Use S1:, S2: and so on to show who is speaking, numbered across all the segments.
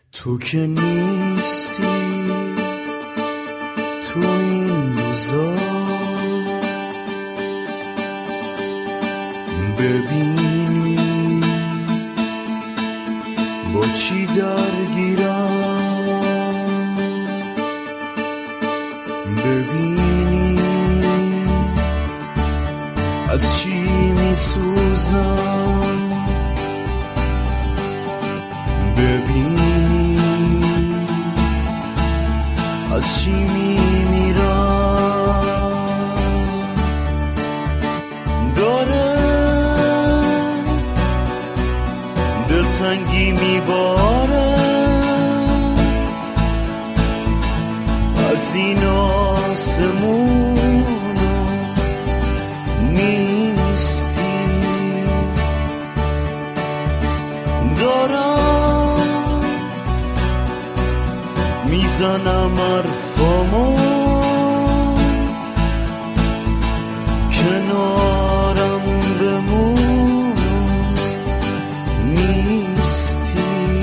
S1: تو که نیستی تو این روزا، ببینی با چی درگیرم، ببینی از چی میسوزم، ببینی از چی میمیرم. داره دلتنگی میباره از این آسمون نیستی. دارم میزنم حرفامو، کنارم بمون نیستی.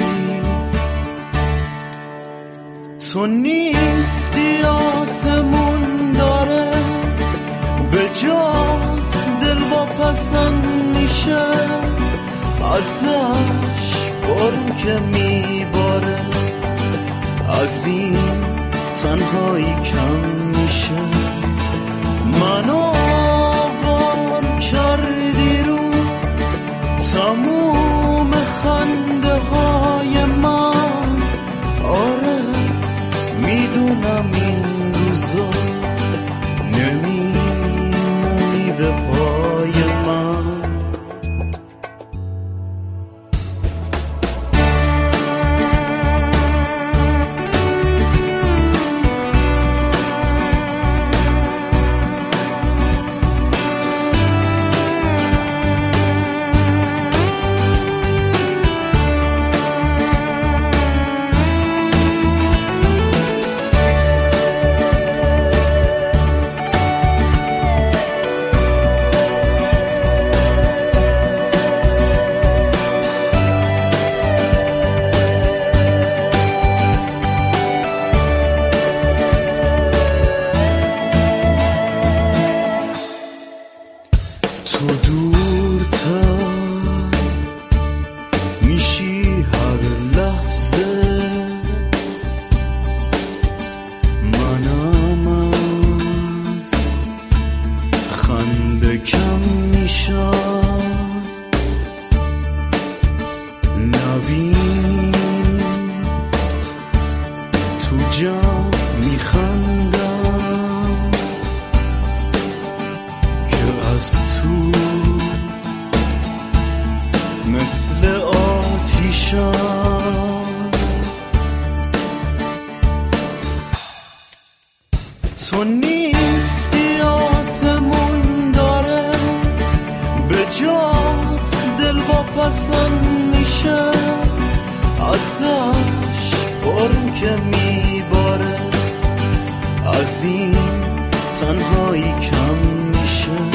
S1: تو نیستی آسمون داره به جات دل واپسند میشه، ازش بارون که میباره از این تنهایی کم میشه. منو آوار کردی رو تموم خنده های من، آره میدونم این روزا نمیمونی به پای من. تو دورتر میشی هر لحظه، منم از خنده کم میشم. نبین تو جمع میخندم که از تو مثل آتیشم. تو نیستی آسمون داره به جات دل واپسند میشه، ازش بارون که میباره از این تنهایی کم میشه.